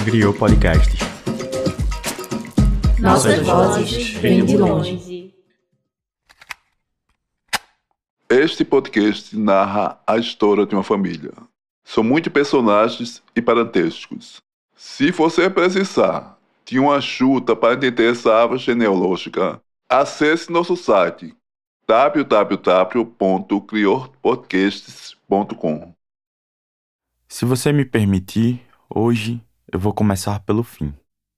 Griot Podcasts. Nossas vozes vêm de longe. Este podcast narra a história de uma família. São muitos personagens e parentescos. Se você precisar de uma ajuda para entender essa árvore genealógica, acesse nosso site www.griotpodcasts.com. Se você me permitir, hoje eu vou começar pelo fim.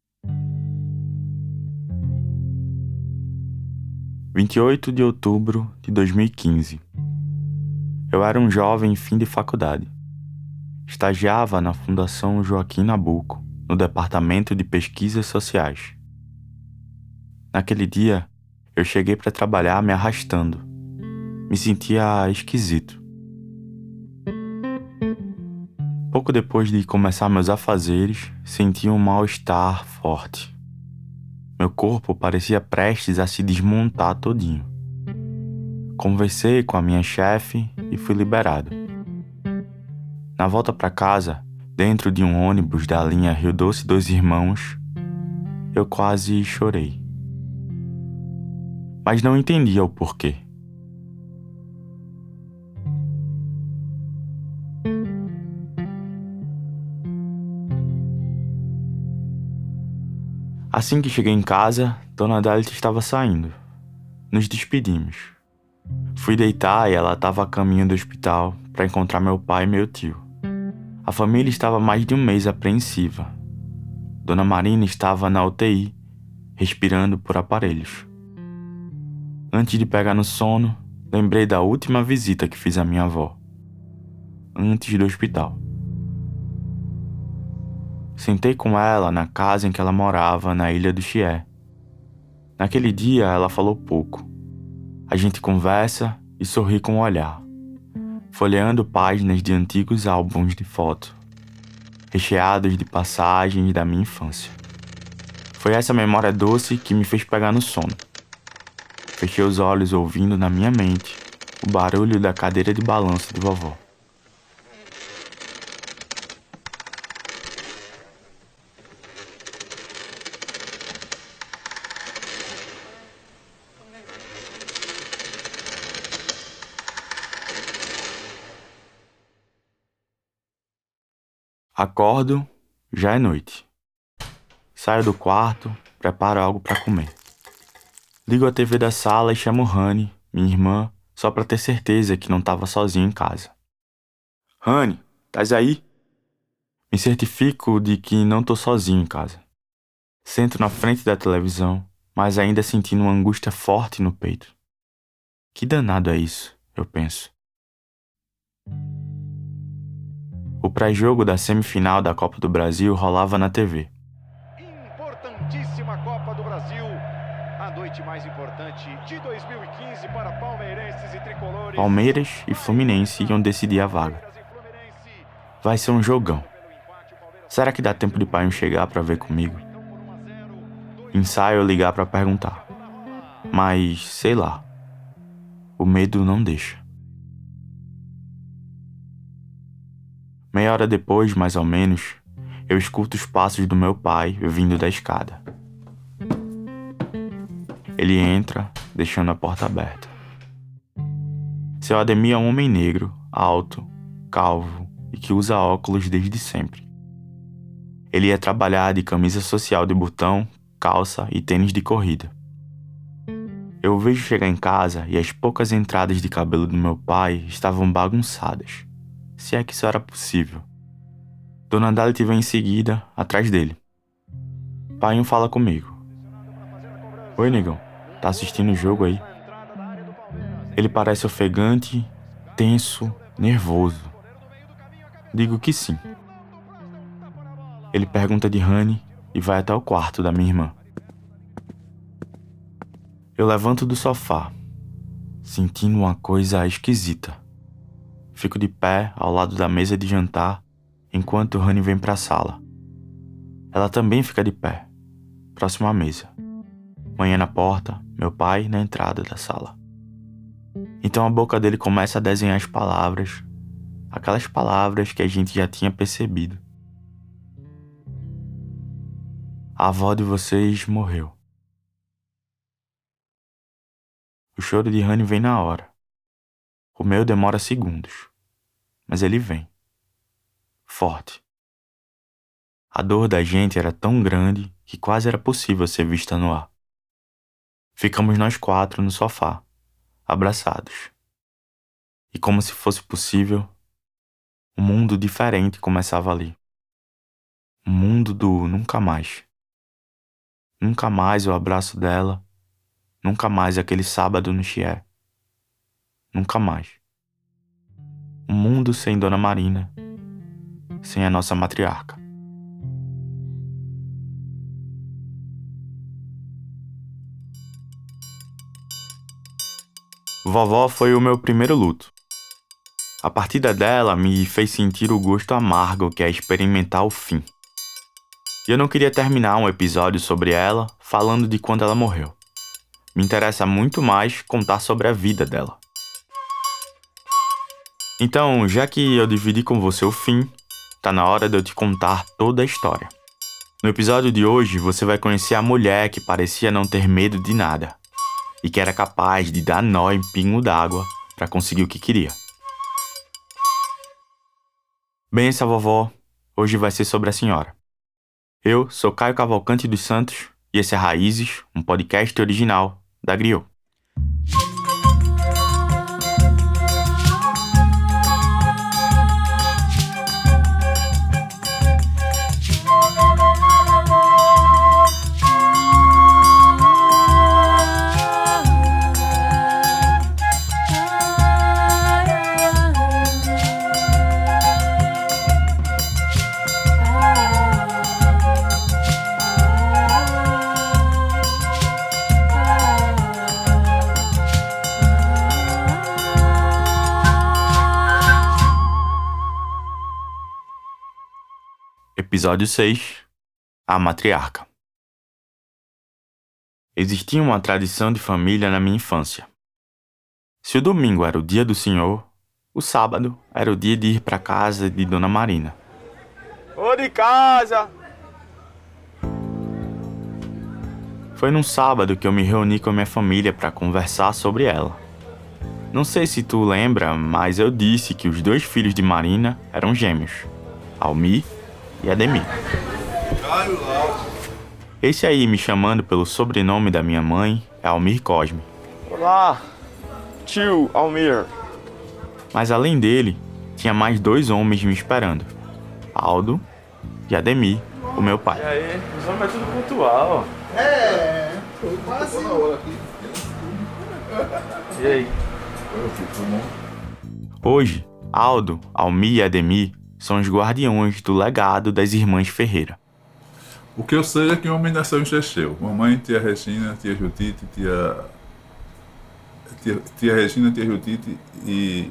28 de outubro de 2015. Eu era um jovem em fim de faculdade. Estagiava na Fundação Joaquim Nabuco, no Departamento de Pesquisas Sociais. Naquele dia, eu cheguei para trabalhar me arrastando. Me sentia esquisito. Pouco depois de começar meus afazeres, senti um mal-estar forte. Meu corpo parecia prestes a se desmontar todinho. Conversei com a minha chefe e fui liberado. Na volta para casa, dentro de um ônibus da linha Rio Doce dos Irmãos, eu quase chorei. Mas não entendia o porquê. Assim que cheguei em casa, Dona Dalit estava saindo. Nos despedimos. Fui deitar e ela estava a caminho do hospital para encontrar meu pai e meu tio. A família estava mais de um mês apreensiva. Dona Marina estava na UTI, respirando por aparelhos. Antes de pegar no sono, lembrei da última visita que fiz à minha avó, antes do hospital. Sentei com ela na casa em que ela morava, na Ilha do Chié. Naquele dia, ela falou pouco. A gente conversa e sorri com o olhar, folheando páginas de antigos álbuns de foto, recheados de passagens da minha infância. Foi essa memória doce que me fez pegar no sono. Fechei os olhos ouvindo na minha mente o barulho da cadeira de balanço de vovó. Acordo, já é noite. Saio do quarto, preparo algo para comer. Ligo a TV da sala e chamo Rani, minha irmã, só para ter certeza que não estava sozinha em casa. Rani, estás aí? Me certifico de que não estou sozinho em casa. Sento na frente da televisão, mas ainda sentindo uma angústia forte no peito. Que danado é isso, eu penso. O pré-jogo da semifinal da Copa do Brasil rolava na TV. Importantíssima Copa do Brasil, a noite mais importante de 2015 para palmeirenses e tricolores. Palmeiras e Fluminense iam decidir a vaga. Vai ser um jogão. Será que dá tempo de pai chegar para ver comigo? Ensaio ligar para perguntar. Mas, sei lá, o medo não deixa. Meia hora depois, mais ou menos, eu escuto os passos do meu pai vindo da escada. Ele entra, deixando a porta aberta. Seu Ademir é um homem negro, alto, calvo e que usa óculos desde sempre. Ele ia trabalhar de camisa social de botão, calça e tênis de corrida. Eu o vejo chegar em casa e as poucas entradas de cabelo do meu pai estavam bagunçadas. Se é que isso era possível. Dona Dalit vem em seguida, atrás dele. Pai fala comigo. Oi, negão. Tá assistindo o jogo aí? Ele parece ofegante, tenso, nervoso. Digo que sim. Ele pergunta de Rani e vai até o quarto da minha irmã. Eu levanto do sofá, sentindo uma coisa esquisita. Fico de pé ao lado da mesa de jantar, enquanto Rani vem para a sala. Ela também fica de pé, próximo à mesa. Manhã na porta, meu pai na entrada da sala. Então a boca dele começa a desenhar as palavras, aquelas palavras que a gente já tinha percebido. A avó de vocês morreu. O choro de Rani vem na hora. O meu demora segundos, mas ele vem. Forte. A dor da gente era tão grande que quase era possível ser vista no ar. Ficamos nós 4 no sofá, abraçados. E como se fosse possível, um mundo diferente começava ali. Um mundo do nunca mais. Nunca mais o abraço dela, nunca mais aquele sábado no Chié. Nunca mais. Um mundo sem Dona Marina, sem a nossa matriarca. Vovó foi o meu primeiro luto. A partida dela me fez sentir o gosto amargo que é experimentar o fim. E eu não queria terminar um episódio sobre ela falando de quando ela morreu. Me interessa muito mais contar sobre a vida dela. Então, já que eu dividi com você o fim, tá na hora de eu te contar toda a história. No episódio de hoje, você vai conhecer a mulher que parecia não ter medo de nada e que era capaz de dar nó em pingo d'água para conseguir o que queria. Benção, vovó. Hoje vai ser sobre a senhora. Eu sou Caio Cavalcante dos Santos e esse é Raízes, um podcast original da Griot. Episódio 6. A Matriarca. Existia uma tradição de família na minha infância. Se o domingo era o dia do Senhor, o sábado era o dia de ir para casa de Dona Marina. Ô de casa! Foi num sábado que eu me reuni com a minha família para conversar sobre ela. Não sei se tu lembra, mas eu disse que os 2 filhos de Marina eram gêmeos, Almir e Ademir. Esse aí, me chamando pelo sobrenome da minha mãe, é Almir Cosme. Olá, tio Almir. Mas além dele, tinha mais 2 homens me esperando, Aldo e Ademir, o meu pai. E aí, os homens é tudo pontual. Foi quase na hora aqui. E aí? Hoje, Aldo, Almir e Ademir são os guardiões do legado das irmãs Ferreira. O que eu sei é que o homem nasceu em Checheu. Mamãe, tia Regina, tia Judite, tia Regina, tia Judite e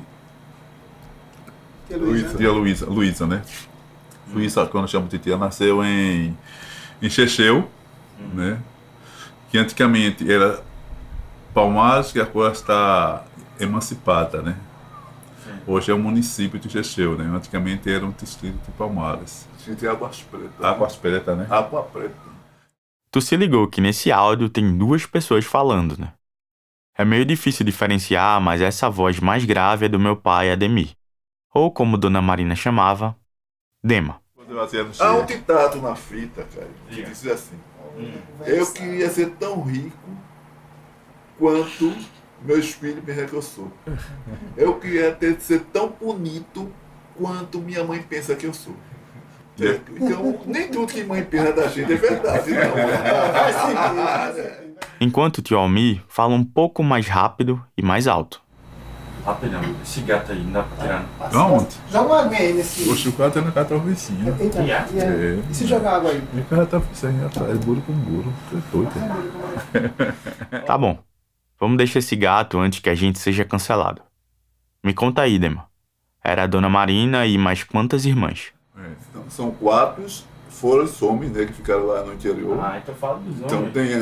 tia Luísa, né? Luísa, quando chamo de tia, nasceu em Checheu, né? Que antigamente era Palmares, que agora está emancipada, né? Hoje é o município de Checheu, né? Antigamente era um distrito de Palmares. Tinha Águas Pretas. Águas Pretas, né? Água Preta. Tu se ligou que nesse áudio tem 2 pessoas falando, né? É meio difícil diferenciar, mas essa voz mais grave é do meu pai, Ademir. Ou como Dona Marina chamava, Dema. Há um ditado na fita, cara, que diz assim: eu queria ser tão rico quanto meus filhos me que eu sou. Eu queria ser tão bonito quanto minha mãe pensa que eu sou. Então, nem tudo que mãe pensa da gente é verdade, não. Enquanto o tio Almir fala um pouco mais rápido e mais alto. Rapidão, esse gato aí, não dá pra tirar. Aonde? Joga uma aguinha aí nesse. O chocolate é na casa do vizinho. Eita, É. E se jogar água aí? E o cara tá pensando atrás, buro com buro. Tô doido. Tá bom, vamos deixar esse gato antes que a gente seja cancelado. Me conta aí, Dema. Era a Dona Marina e mais quantas irmãs? Então, são 4, foram os homens, né, que ficaram lá no interior. Ah, então fala dos homens. Então tem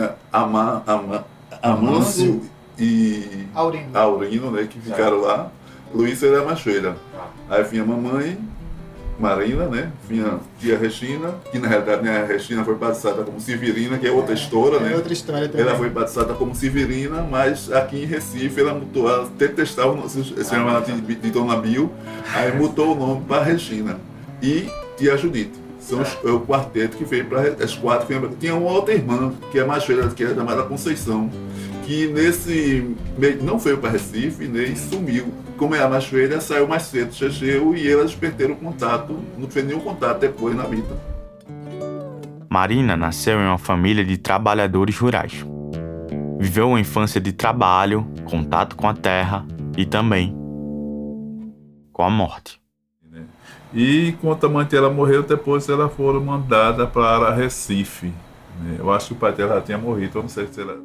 Amâncio e Aurino, né, que ficaram lá. Luísa era a machoeira. Aí vinha a mamãe, Marina, né? Minha tia Regina, que na realidade minha Regina foi batizada como Severina, que é outra história, né? É outra história também. Ela foi batizada como Severina, mas aqui em Recife ela mudou, ela detestava se chamava de Dona Bill, aí mudou o nome para Regina. E tia Judite. São o quarteto que veio para as quatro. Tinha uma outra irmã, que é mais velha, que é chamada Conceição, que nesse meio não veio para Recife, nem sumiu. Como é a mais velha, saiu mais cedo, chegou e elas perderam o contato, não fez nenhum contato depois na vida. Marina nasceu em uma família de trabalhadores rurais. Viveu uma infância de trabalho, contato com a terra e também com a morte. E quando a mãe dela morreu, depois ela foi mandada para Recife. Eu acho que o pai dela já tinha morrido, eu não sei se ela...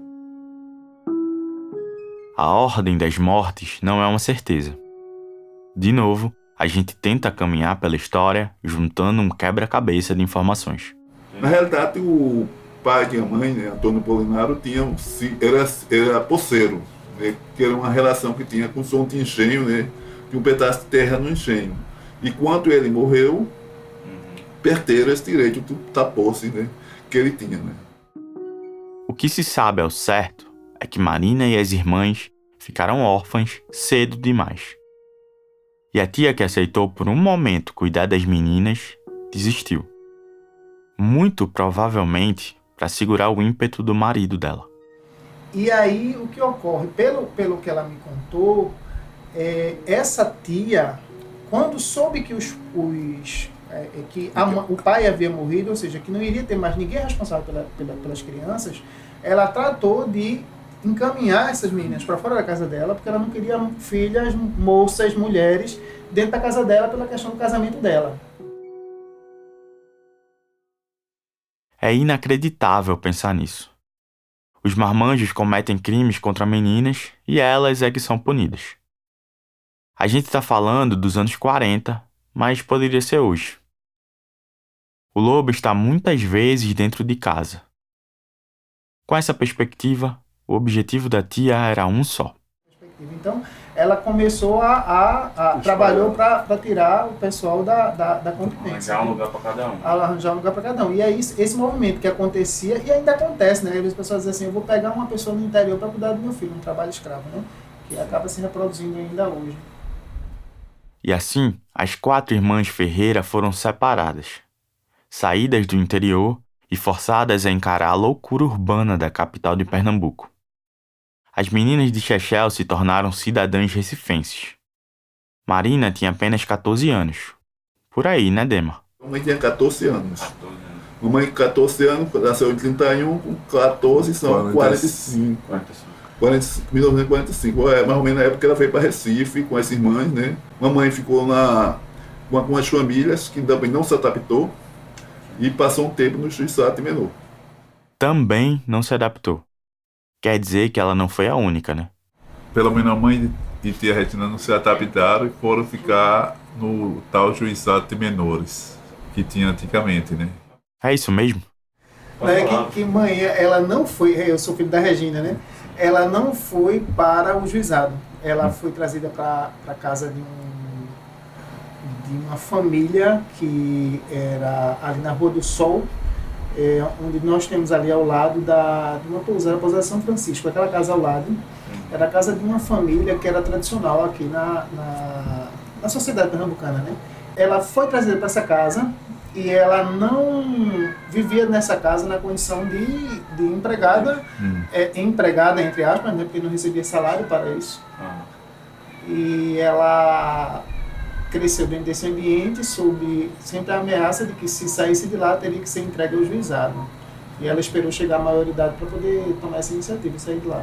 A ordem das mortes não é uma certeza. De novo, a gente tenta caminhar pela história juntando um quebra-cabeça de informações. Na realidade, o pai e a mãe, né, Antônio Polinaro, era poceiro, né, que era uma relação que tinha com o som de engenho, né, de um pedaço de terra no engenho. E quando ele morreu, perderam esse direito da posse, né, que ele tinha. Né. O que se sabe ao certo é que Marina e as irmãs ficaram órfãs cedo demais. E a tia que aceitou por um momento cuidar das meninas desistiu. Muito provavelmente para segurar o ímpeto do marido dela. E aí o que ocorre, pelo que ela me contou, essa tia, quando soube que o pai havia morrido, ou seja, que não iria ter mais ninguém responsável pelas crianças, ela tratou de encaminhar essas meninas para fora da casa dela, porque ela não queria filhas, moças, mulheres dentro da casa dela pela questão do casamento dela. É inacreditável pensar nisso. Os marmanjos cometem crimes contra meninas e elas é que são punidas. A gente está falando dos anos 40, mas poderia ser hoje. O lobo está muitas vezes dentro de casa. Com essa perspectiva, o objetivo da tia era um só. Então, ela começou trabalhou para tirar o pessoal da convivência. Arranjar um lugar para cada um. Arranjar um lugar para cada um. E aí, esse movimento que acontecia, e ainda acontece, né? Às vezes as pessoas dizem assim, eu vou pegar uma pessoa no interior para cuidar do meu filho, um trabalho escravo, né? Que acaba se reproduzindo ainda hoje. E assim, as 4 irmãs Ferreira foram separadas, saídas do interior e forçadas a encarar a loucura urbana da capital de Pernambuco. As meninas de Chechel se tornaram cidadãs recifenses. Marina tinha apenas 14 anos. Por aí, né, Dema? Mamãe tinha 14 anos. Mamãe com 14 anos, nasceu em 31, com 14 são 45. 1945. Mais ou menos na época que ela veio para Recife com as irmãs, né? Mamãe ficou com as famílias, que também não se adaptou, e passou um tempo no Juizado de Menor. Também não se adaptou. Quer dizer que ela não foi a única, né? Pelo menos a mãe e tia Regina não se adaptaram e foram ficar no tal Juizado de Menores, que tinha antigamente, né? É isso mesmo? Que mãe, ela não foi, eu sou filho da Regina, né? Ela não foi para o juizado. Ela foi trazida para a casa de uma família que era ali na Rua do Sol, onde nós temos ali ao lado de uma pousada, a pousada São Francisco. Aquela casa ao lado era a casa de uma família que era tradicional aqui na sociedade pernambucana, né? Ela foi trazida para essa casa e ela não vivia nessa casa na condição de empregada, empregada entre aspas, né, porque não recebia salário para isso. E ela cresceu dentro desse ambiente sob sempre a ameaça de que se saísse de lá teria que ser entregue ao juizado. E ela esperou chegar à maioridade para poder tomar essa iniciativa e sair de lá.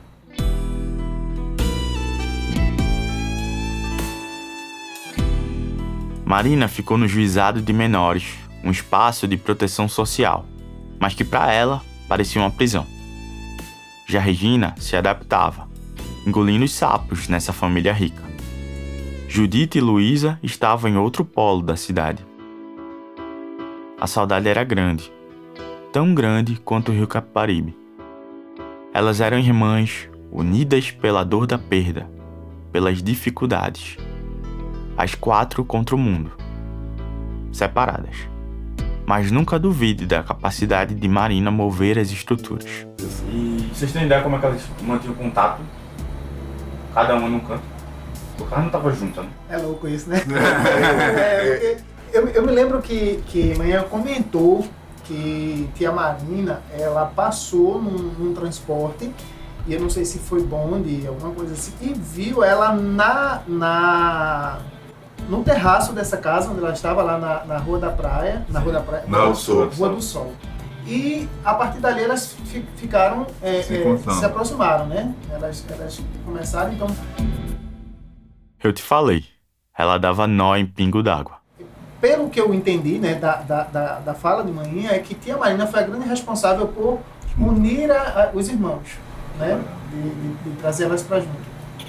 Marina ficou no Juizado de Menores, um espaço de proteção social, mas que para ela parecia uma prisão. Já Regina se adaptava, engolindo os sapos nessa família rica. Judite e Luísa estavam em outro polo da cidade. A saudade era grande, tão grande quanto o rio Capibaribe. Elas eram irmãs, unidas pela dor da perda, pelas dificuldades. As 4 contra o mundo. separadas. Mas nunca duvide da capacidade de Marina mover as estruturas. E vocês têm ideia como é que elas mantinham contato? Cada uma num canto? O cara não tava junto, né? É louco isso, né? Eu me lembro que manhã comentou que tia Marina, ela passou num transporte, e eu não sei se foi bonde, alguma coisa assim, e viu ela no terraço dessa casa, onde ela estava, lá na Rua da Praia. Na Rua da Praia? Não, Sol. Rua do Sol. E a partir dali elas ficaram, se aproximaram, né? Elas começaram, então... Eu te falei, ela dava nó em pingo d'água. Pelo que eu entendi, né, da fala de manhã, é que tia Marina foi a grande responsável por unir os irmãos, né? De trazer elas para junto.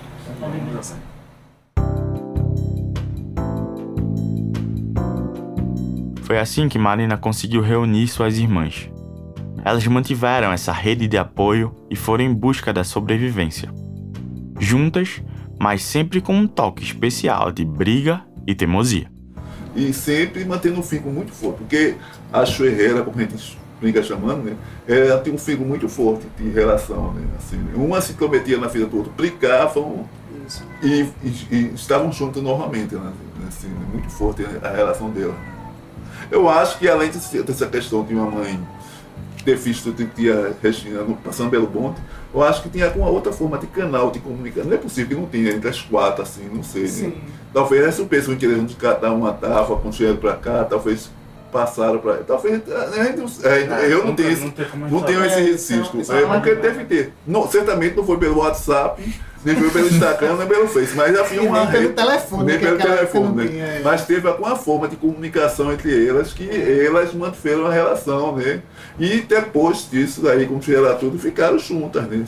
Foi assim que Marina conseguiu reunir suas irmãs. Elas mantiveram essa rede de apoio e foram em busca da sobrevivência. Juntas, mas sempre com um toque especial de briga e teimosia. E sempre mantendo um vínculo muito forte, porque a Chuerreira, como a gente brinca chamando, né, ela tem um vínculo muito forte de relação, né, assim, uma se intrometia na vida do outro, brigavam e estavam juntos normalmente, né, assim, muito forte a relação dela. Eu acho que além dessa questão de uma mãe ter visto de tia Regina passando pelo bonde, eu acho que tinha alguma outra forma de canal de comunicação. Não é possível que não tinha entre as quatro, assim, não sei. Né? Talvez essa pessoa interessante de cada uma tava com cheiro para cá, talvez passaram para. Talvez. Eu não tenho esse registro. Porque deve ter. Não, certamente não foi pelo WhatsApp, nem foi pelo Instagram, nem pelo Face, mas havia uma. Nem pelo telefone. Nem pelo telefone, né? Mas teve alguma forma de comunicação entre elas que elas mantiveram a relação, né? E depois disso, aí, como era tudo, ficaram juntas, né?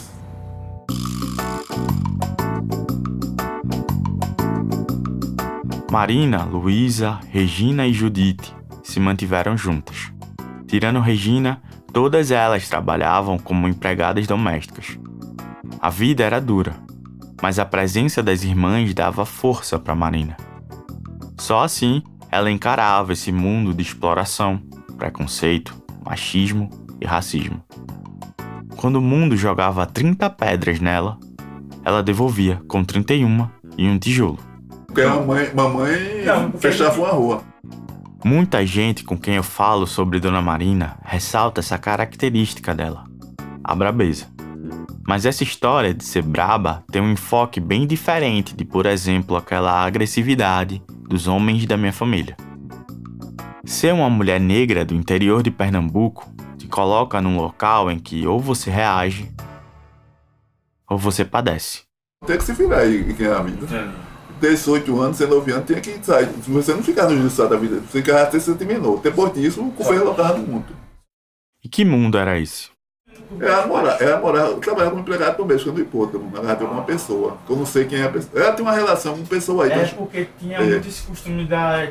Marina, Luísa, Regina e Judite se mantiveram juntas. Tirando Regina, todas elas trabalhavam como empregadas domésticas. A vida era dura, mas a presença das irmãs dava força para Marina. Só assim, ela encarava esse mundo de exploração, preconceito, machismo e racismo. Quando o mundo jogava 30 pedras nela, ela devolvia com 31 e um tijolo. Porque a mamãe fechava uma rua. Muita gente com quem eu falo sobre Dona Marina ressalta essa característica dela, a brabeza. Mas essa história de ser braba tem um enfoque bem diferente de, por exemplo, aquela agressividade dos homens da minha família. Ser uma mulher negra do interior de Pernambuco te coloca num local em que ou você reage ou você padece. Tem que se virar aí em a vida. 18 anos, 19 anos, tinha que sair. Se você não ficar no juízo da vida, você até se terminou. Depois disso, o governo lotava no mundo. E que mundo era esse? Ela morava, eu trabalhava como empregado doméstico no hipódromo, na casa de uma pessoa. Eu não sei quem é a pessoa. Ela tem uma relação com pessoa aí. Porque tinha muito esse costume da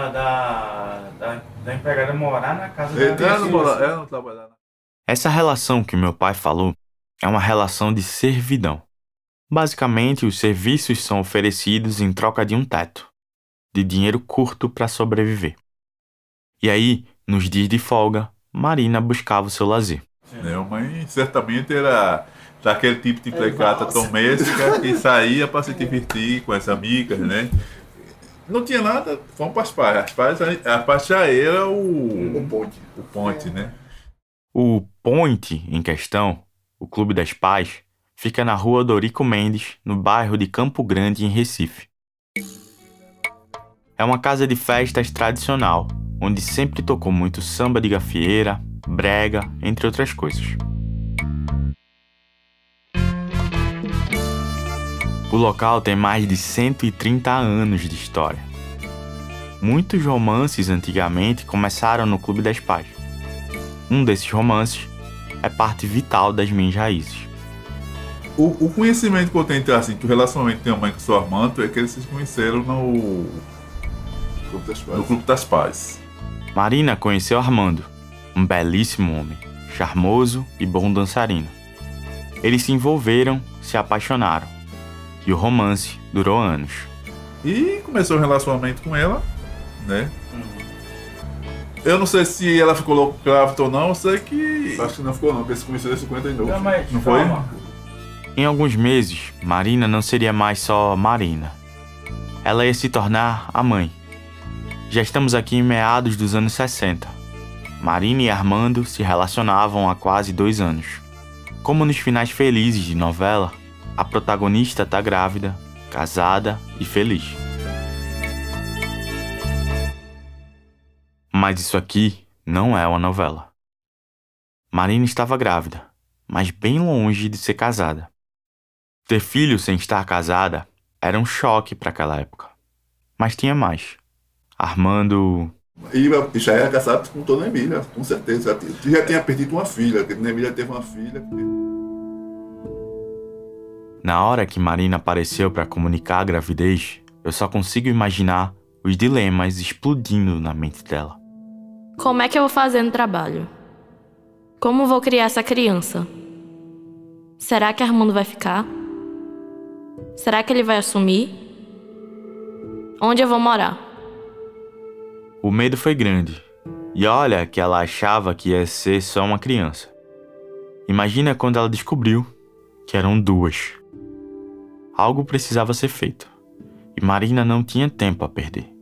empregada morar na casa da ela não trabalhava. Essa relação que meu pai falou é uma relação de servidão. Basicamente, os serviços são oferecidos em troca de um teto, de dinheiro curto para sobreviver. E aí, nos dias de folga, Marina buscava o seu lazer. Minha mãe certamente era daquele tipo de empregada doméstica que saía para se divertir com as amigas, né? Não tinha nada, vamos para as pais. A paz já era o ponte, né? O ponte em questão, o Clube das Pais, fica na rua Dorico Mendes, no bairro de Campo Grande, em Recife. É uma casa de festas tradicional, onde sempre tocou muito samba de gafieira, brega, entre outras coisas. O local tem mais de 130 anos de história. Muitos romances antigamente começaram no Clube das Pais. Um desses romances é parte vital das minhas raízes. O conhecimento que eu tenho, assim, que o relacionamento de minha mãe com o seu Armando é que eles se conheceram no Clube das Pais. Marina conheceu Armando, um belíssimo homem, charmoso e bom dançarino. Eles se envolveram, se apaixonaram, e o romance durou anos. E começou o relacionamento com ela, né? Eu não sei se ela ficou louca grávida ou não, eu sei que... Acho que não ficou não, porque esse começou em 59. Não foi? Em alguns meses, Marina não seria mais só Marina. Ela ia se tornar a mãe. Já estamos aqui em meados dos anos 60. Marina e Armando se relacionavam há quase 2 anos. Como nos finais felizes de novela, a protagonista está grávida, casada e feliz. Mas isso aqui não é uma novela. Marina estava grávida, mas bem longe de ser casada. Ter filho sem estar casada era um choque para aquela época. Mas tinha mais. Armando... E já era casado com Dona Emília, com certeza. Já tinha perdido uma filha, que Dona Emília teve uma filha. Na hora que Marina apareceu para comunicar a gravidez, eu só consigo imaginar os dilemas explodindo na mente dela. Como é que eu vou fazer no trabalho? Como vou criar essa criança? Será que Armando vai ficar? Será que ele vai assumir? Onde eu vou morar? O medo foi grande. E olha que ela achava que ia ser só uma criança. Imagina quando ela descobriu que eram 2. Algo precisava ser feito. E Marina não tinha tempo a perder.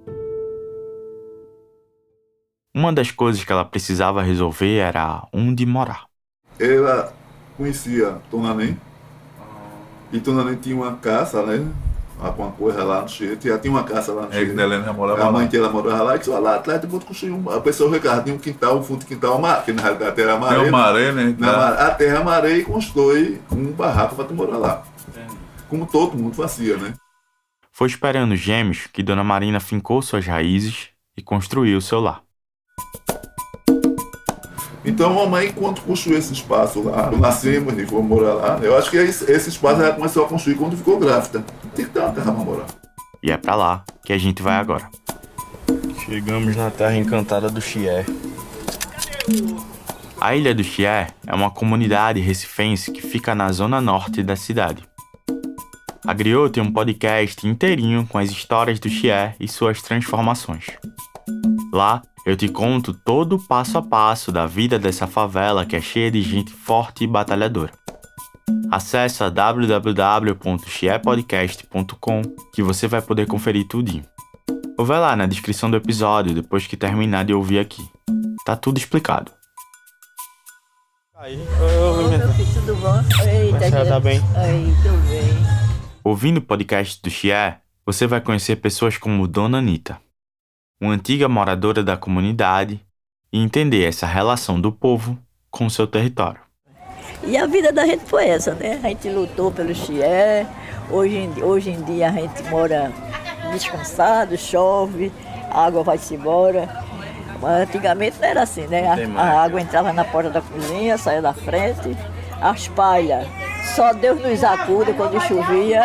Uma das coisas que ela precisava resolver era onde morar. Ela conhecia Dona Nem. E Dona Nem tinha uma casa, né? Alguma coisa lá no Chico. Já tinha uma casa lá no Chico. Helena já morava lá. A mãe dela morava lá e disse, lá atrás eu vou construir a pessoa tinha um quintal, um fundo de quintal, que na realidade a terra é maré. Tem uma maré, né? A terra é maré e constrói um barraco para tu morar lá. Como todo mundo fazia, né? Foi esperando gêmeos que Dona Marina fincou suas raízes e construiu seu lar. Então a mamãe, quando construiu esse espaço lá, nascemos e fomos morar lá, eu acho que esse espaço ela começou a construir quando ficou grávida. Tem que ter uma terra para morar. E é pra lá que a gente vai agora. Chegamos na terra encantada do Chié. A Ilha do Chié é uma comunidade recifense que fica na zona norte da cidade. A Griot tem um podcast inteirinho com as histórias do Chié e suas transformações. Lá, eu te conto todo o passo a passo da vida dessa favela que é cheia de gente forte e batalhadora. Acesse www.chiepodcast.com que você vai poder conferir tudinho. Ou vai lá na descrição do episódio depois que terminar de ouvir aqui. Tá tudo explicado. Oi, meu filho, tudo bom? Eita, Você tá bem? Oi, tô bem. Ouvindo o podcast do Chié, você vai conhecer pessoas como Dona Anita, uma antiga moradora da comunidade, e entender essa relação do povo com o seu território. E a vida da gente foi essa, né? A gente lutou pelo Chié, hoje em dia a gente mora descansado, chove, a água vai-se embora. Mas antigamente não era assim, né? A água entrava na porta da cozinha, saía da frente, as palhas, só Deus nos acuda quando chovia.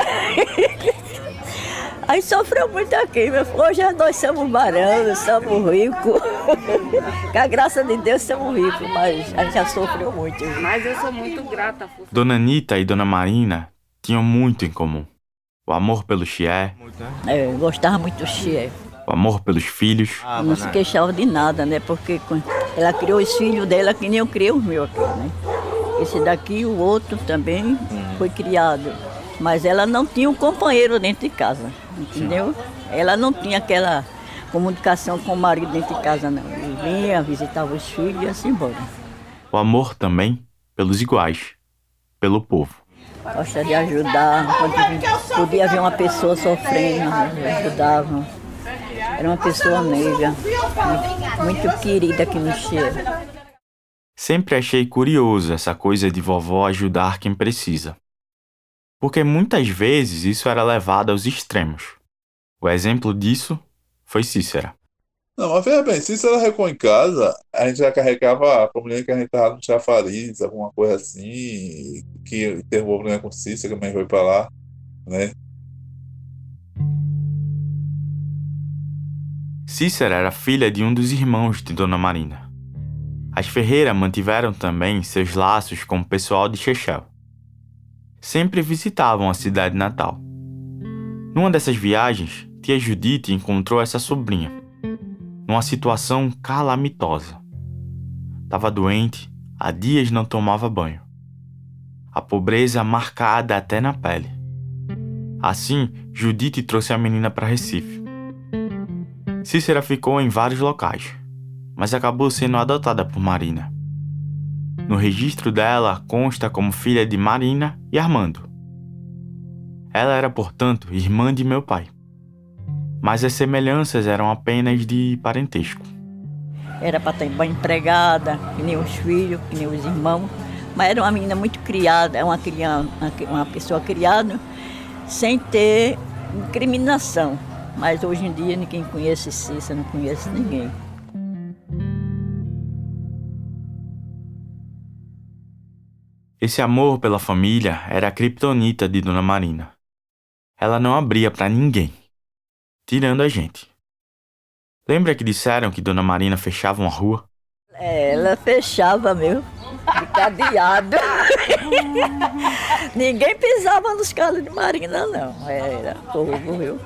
Aí sofreu muito aqui, meu filho. Hoje nós somos baranos, somos ricos. Com a graça de Deus somos ricos, mas a gente já sofreu muito. Mas eu sou muito grata. Dona Anita e Dona Marina tinham muito em comum. O amor pelo Chié, Eu gostava muito do Chié. o amor pelos filhos, Não se queixava de nada, né? Porque ela criou os filhos dela que nem eu criei os meus aqui, né? Esse daqui, o outro também foi criado. Mas ela não tinha um companheiro dentro de casa, entendeu? Ela não tinha aquela comunicação com o marido dentro de casa, não. Ele vinha, visitava os filhos e ia-se embora. o amor também pelos iguais, pelo povo. Gosta de ajudar, quando podia ver uma pessoa sofrendo, ajudava. Era uma pessoa amiga, muito querida aqui no Chié. Sempre achei curioso essa coisa de vovó ajudar quem precisa. Porque muitas vezes isso era levado aos extremos. O exemplo disso foi Cícera. Não, mas veja bem, se isso ela recou em casa, a gente já carregava a mulher que a gente tava no chafariz, alguma coisa assim, que teve um problema com Cícera, que a mãe foi pra lá, né? Cícera era filha de um dos irmãos de Dona Marina. As Ferreira mantiveram também seus laços com o pessoal de Chechel. Sempre visitavam a cidade natal. Numa dessas viagens, tia Judite encontrou essa sobrinha. numa situação calamitosa. Estava doente, há dias não tomava banho. A pobreza marcada até na pele. Assim, Judite trouxe a menina para Recife. Cícera ficou em vários locais, mas acabou sendo adotada por Marina. No registro dela consta como filha de Marina e Armando. Ela era, portanto, irmã de meu pai. Mas as semelhanças eram apenas de parentesco. Era para estar bem empregada, que nem os filhos, que nem os irmãos. Mas era uma menina muito criada, uma pessoa criada sem ter incriminação. Mas hoje em dia ninguém conhece Cícera, não conhece ninguém. Esse amor pela família era a criptonita de Dona Marina. Ela não abria para ninguém, tirando a gente. Lembra que disseram que Dona Marina fechava uma rua? Ela fechava mesmo, de cadeado. Ninguém pisava nos calos de Marina, não. Era povo, viu?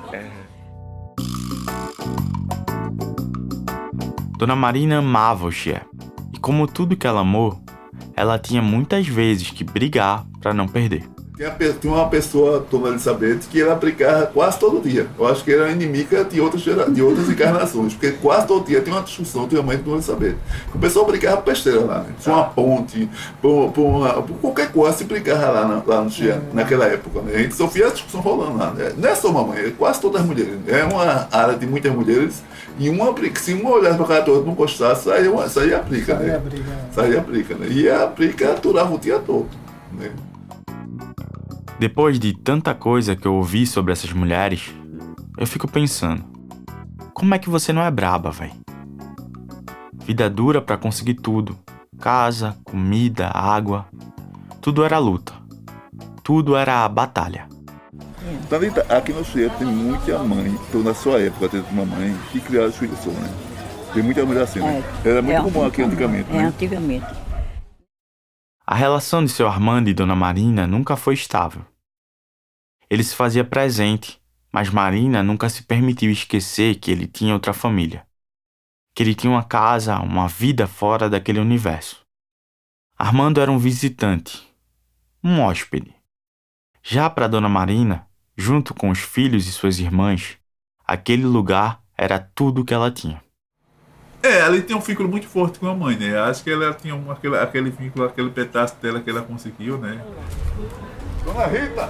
Dona Marina amava o Chié. E como tudo que ela amou, ela tinha muitas vezes que brigar para não perder. Tinha uma pessoa, Dona Elizabeth, que ela brigava quase todo dia. Eu acho que era inimiga de outras encarnações, porque quase todo dia tinha uma discussão, tinha a mãe de Dona Elizabeth. O pessoal brigava por besteira lá, né? Por uma ponte, por qualquer coisa, se brigava lá no Chia, naquela época. Né? A gente só via a discussão rolando lá. Né? Não é só mamãe, é quase todas as mulheres. É uma área de muitas mulheres, e se uma olhasse para cada outra não gostasse, saía a briga, né? Saía a briga, né? E a briga durava o dia todo, né? Depois de tanta coisa que eu ouvi sobre essas mulheres, eu fico pensando, como é que você não é braba, véi? Vida dura pra conseguir tudo. Casa, comida, água. Tudo era luta. Tudo era batalha. Aqui no Chia tem muita mãe, na sua época teve uma mãe que criava os filhos só, né? Tem muita mulher assim, né? Era muito comum aqui antigamente, né? Antigamente. A relação de seu Armando e Dona Marina nunca foi estável. Ele se fazia presente, mas Marina nunca se permitiu esquecer que ele tinha outra família. Que ele tinha uma casa, uma vida fora daquele universo. Armando era um visitante, um hóspede. Já para Dona Marina, junto com os filhos e suas irmãs, aquele lugar era tudo o que ela tinha. Ela tem um vínculo muito forte com a mãe, né? Acho que ela tinha aquele vínculo, aquele pedaço dela que ela conseguiu, né? Dona Rita!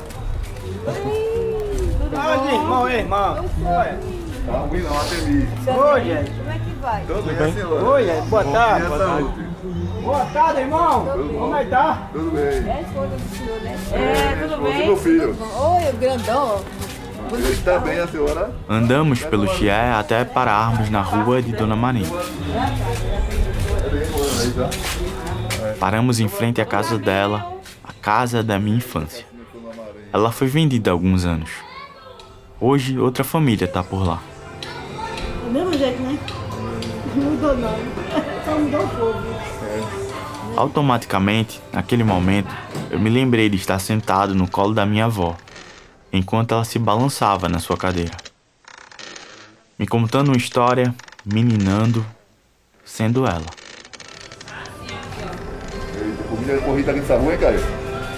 Irmão. Tá ruim não, Atemi. Oi, gente. Como é que vai? Tudo bem, senhora? Oi, gente. Boa tarde. Boa tarde, irmão. Como é que tá? Tudo bem. É a esposa do senhor, né? Tudo bem. Meu filho. Oi, o grandão. Está bem a senhora? Andamos pelo Chié até pararmos na rua de Dona Marina. Paramos em frente à casa dela, a casa da minha infância. Ela foi vendida há alguns anos. Hoje, outra família está por lá. Do mesmo jeito, né? Não mudou não. Só mudou o povo. Automaticamente, naquele momento, eu me lembrei de estar sentado no colo da minha avó, enquanto ela se balançava na sua cadeira. Me contando uma história, meninando, sendo ela. Comida corrida aqui nessa rua, hein, Caio?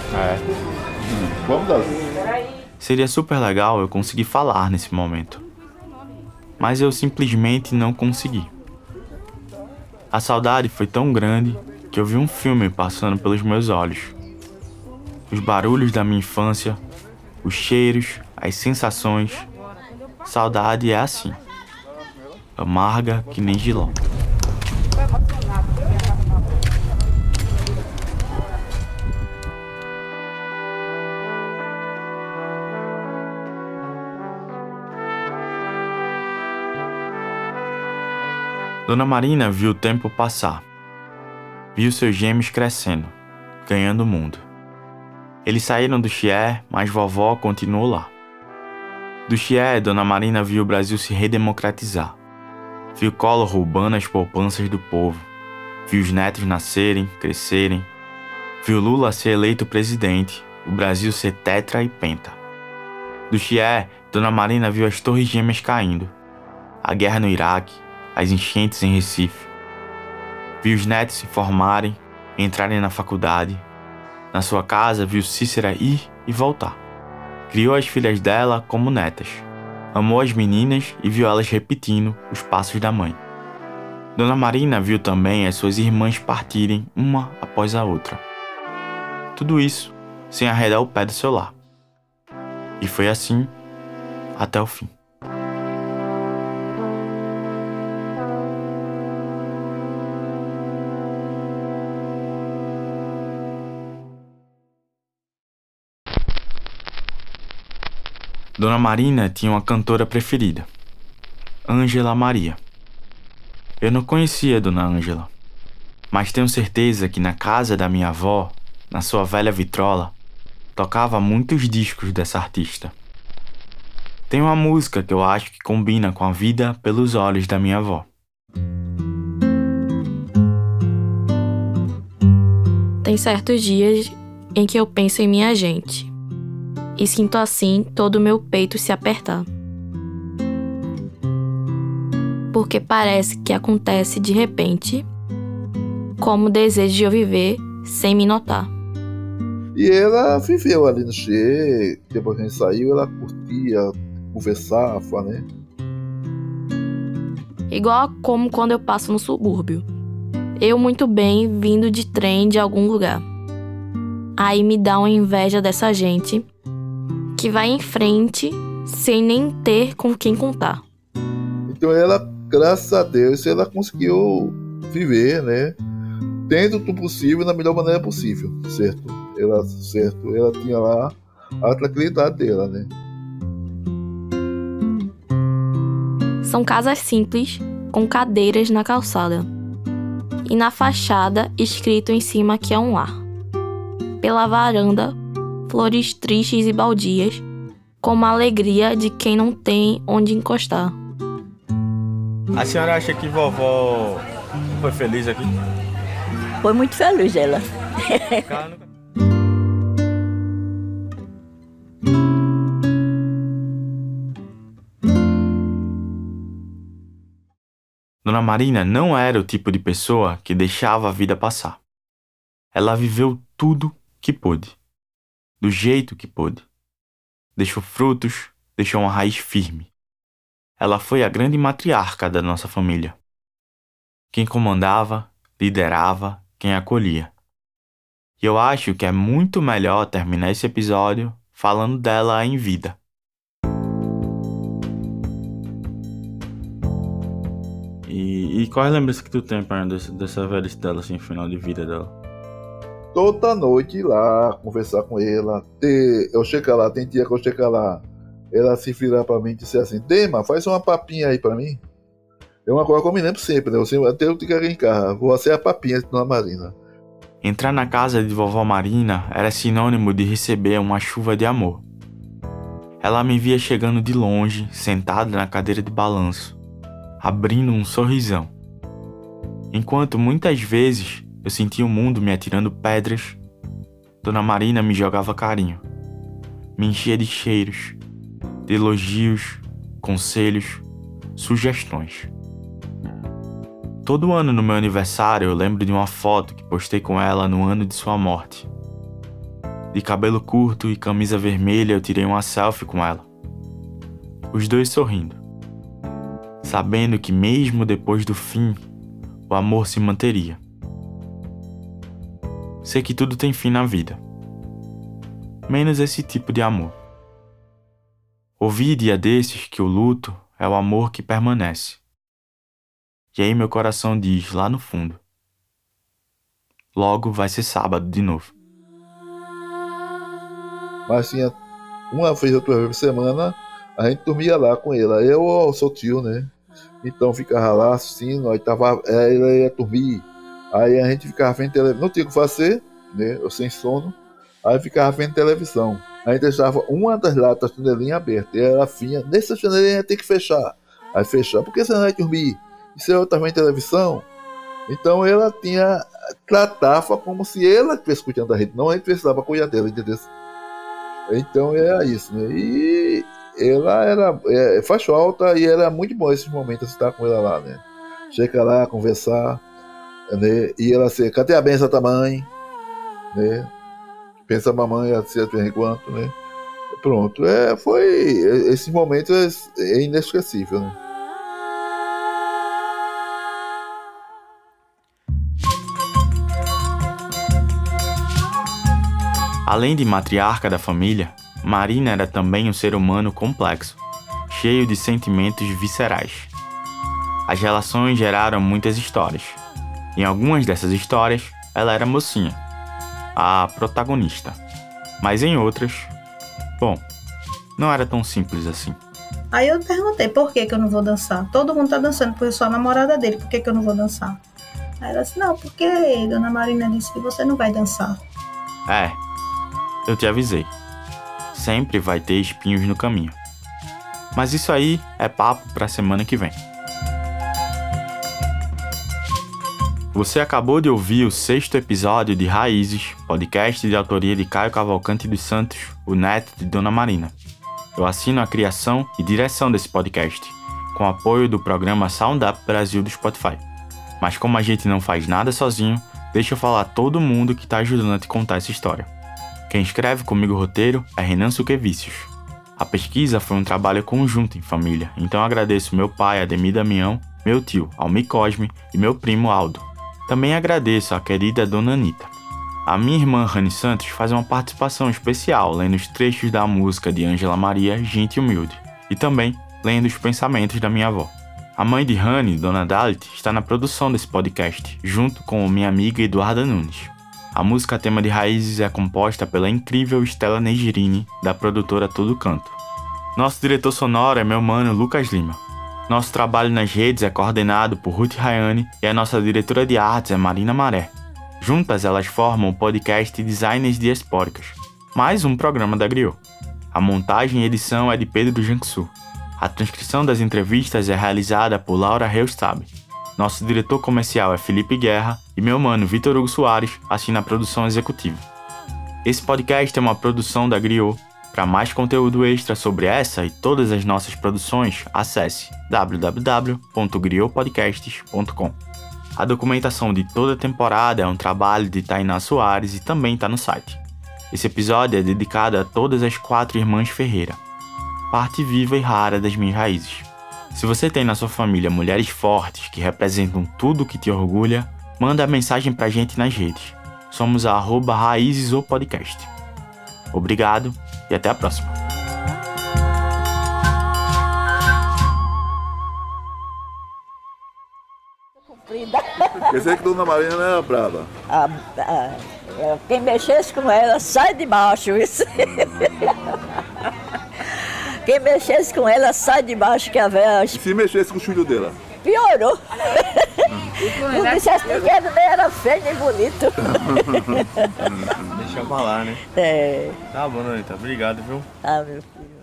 Vamos lá. Seria super legal eu conseguir falar nesse momento. Mas eu simplesmente não consegui. A saudade foi tão grande que eu vi um filme passando pelos meus olhos. Os barulhos da minha infância, os cheiros, as sensações. Saudade é assim. Amarga que nem jiló. Dona Marina viu o tempo passar. Viu seus gêmeos crescendo, ganhando o mundo. Eles saíram do Chié, mas vovó continuou lá. Do Chié, Dona Marina viu o Brasil se redemocratizar. Viu Collor roubando as poupanças do povo. Viu os netos nascerem, crescerem. Viu Lula ser eleito presidente, o Brasil ser tetra e penta. Do Chié, Dona Marina viu as torres gêmeas caindo. A guerra no Iraque, as enchentes em Recife. Vi os netos se formarem, entrarem na faculdade. Na sua casa, viu Cícera ir e voltar. Criou as filhas dela como netas. Amou as meninas e viu elas repetindo os passos da mãe. Dona Marina viu também as suas irmãs partirem uma após a outra. Tudo isso sem arredar o pé do seu lar. E foi assim até o fim. Dona Marina tinha uma cantora preferida, Ângela Maria. Eu não conhecia Dona Ângela, mas tenho certeza que na casa da minha avó, na sua velha vitrola, tocava muitos discos dessa artista. Tem uma música que eu acho que combina com a vida pelos olhos da minha avó. Tem certos dias em que eu penso em minha gente e sinto assim todo o meu peito se apertar. Porque parece que acontece de repente, como o desejo de eu viver sem me notar. E ela viveu ali no Che, depois que a gente saiu, ela curtia, conversava, né? Igual como quando eu passo no subúrbio. Eu muito bem vindo de trem de algum lugar. Aí me dá uma inveja dessa gente que vai em frente sem nem ter com quem contar. Então ela, graças a Deus, ela conseguiu viver, né? Dentro do possível, da melhor maneira possível, certo? Ela tinha lá a tranquilidade dela, né? São casas simples, com cadeiras na calçada. E na fachada, escrito em cima que é um lar. Pela varanda, flores tristes e baldias, como a alegria de quem não tem onde encostar. A senhora acha que vovó foi feliz aqui? Foi muito feliz ela. Dona Marina não era o tipo de pessoa que deixava a vida passar. Ela viveu tudo que pôde, do jeito que pôde. Deixou frutos, deixou uma raiz firme. Ela foi a grande matriarca da nossa família. Quem comandava, liderava, quem acolhia. E eu acho que é muito melhor terminar esse episódio falando dela em vida. E qual é a lembrança que tu tem, pai, dessa velhice dela, assim, final de vida dela? Toda noite ir lá, conversar com ela. Eu chegar lá, tem dia que eu chegar lá, ela se virar pra mim e disser assim: Dema, faz uma papinha aí pra mim. É uma coisa que eu me lembro sempre, né? Até eu ficar em casa, vou ser a papinha de Dona Marina. Entrar na casa de vovó Marina era sinônimo de receber uma chuva de amor. Ela me via chegando de longe, sentada na cadeira de balanço, abrindo um sorrisão. Enquanto muitas vezes eu sentia o mundo me atirando pedras, Dona Marina me jogava carinho, me enchia de cheiros, de elogios, conselhos, sugestões. Todo ano no meu aniversário eu lembro de uma foto que postei com ela no ano de sua morte. De cabelo curto e camisa vermelha eu tirei uma selfie com ela. Os dois sorrindo, sabendo que mesmo depois do fim, o amor se manteria. Sei que tudo tem fim na vida, menos esse tipo de amor. Ouvi dia desses que o luto é o amor que permanece. E aí meu coração diz lá no fundo: logo vai ser sábado de novo. Mas tinha uma vez ou duas vezes por semana, a gente dormia lá com ela. Eu sou tio, né? Então ficava lá assistindo, aí ela ia dormir. Aí a gente ficava vendo televisão, não tinha o que fazer, né? Eu sem sono. Aí ficava vendo televisão. A gente deixava uma das latas da janelinha aberta. E ela vinha, nessa janelinha tem que fechar. Aí fechava, porque você não vai dormir? Isso é outra televisão. Então ela tratava como se ela estivesse cuidando da gente, não a gente precisava cuidar dela, entendeu? Então era isso, né? E ela era faixa alta e era muito bom esses momentos estar com ela lá, né? chega lá, conversar, né? E ela assim, cadê a benção da mãe? Né? Pensa a mamãe assim, de vez em quando, né? Pronto, esse momento é inesquecível, né? Além de matriarca da família, Marina era também um ser humano complexo, cheio de sentimentos viscerais. As relações geraram muitas histórias. Em algumas dessas histórias, ela era mocinha, a protagonista. Mas em outras, bom, não era tão simples assim. Aí eu perguntei, por que eu não vou dançar? Todo mundo tá dançando, porque eu sou a namorada dele, por que eu não vou dançar? Aí ela disse, não, porque Dona Marina disse que você não vai dançar. Eu te avisei. Sempre vai ter espinhos no caminho. Mas isso aí é papo pra semana que vem. Você acabou de ouvir o 6º episódio de Raízes, podcast de autoria de Caio Cavalcante dos Santos, o neto de Dona Marina. Eu assino a criação e direção desse podcast, com apoio do programa Sound Up Brasil do Spotify. Mas como a gente não faz nada sozinho, deixa eu falar todo mundo que está ajudando a te contar essa história. Quem escreve comigo o roteiro é Renan Suquevicius. A pesquisa foi um trabalho conjunto em família, então agradeço meu pai, Ademir Damião, meu tio, Almir Cosme, e meu primo Aldo. Também agradeço a querida Dona Anitta. A minha irmã Rani Santos faz uma participação especial lendo os trechos da música de Ângela Maria, Gente e Humilde, e também lendo os pensamentos da minha avó. A mãe de Rani, Dona Dalit, está na produção desse podcast, junto com minha amiga Eduarda Nunes. A música tema de Raízes é composta pela incrível Stella Negirini, da produtora Todo Canto. Nosso diretor sonoro é meu mano Lucas Lima. Nosso trabalho nas redes é coordenado por Ruth Rayane e a nossa diretora de artes é Marina Maré. Juntas elas formam o podcast Designers Diaspóricas, mais um programa da Griot. A montagem e edição é de Pedro Janxu. A transcrição das entrevistas é realizada por Laura Reustab. Nosso diretor comercial é Felipe Guerra e meu mano Vitor Hugo Soares assina a produção executiva. Esse podcast é uma produção da Griot. Para mais conteúdo extra sobre essa e todas as nossas produções, acesse www.griotpodcasts.com. A documentação de toda a temporada é um trabalho de Tainá Soares e também está no site. Esse episódio é dedicado a todas as 4 irmãs Ferreira, parte viva e rara das minhas raízes. Se você tem na sua família mulheres fortes que representam tudo que te orgulha, manda a mensagem pra gente nas redes. Somos a @raízesopodcast. Obrigado e até a próxima. Pensei que Dona Marina não era brava. Quem mexesse com ela, sai de baixo. Isso. Quem mexesse com ela, sai de baixo que a velha... E se mexesse com o filho dela? Piorou. Não dissesse ninguém, nem era feio nem bonito. Deixa eu falar, né? É. Tá bom, Anitta. Obrigado, viu? Ah, meu filho.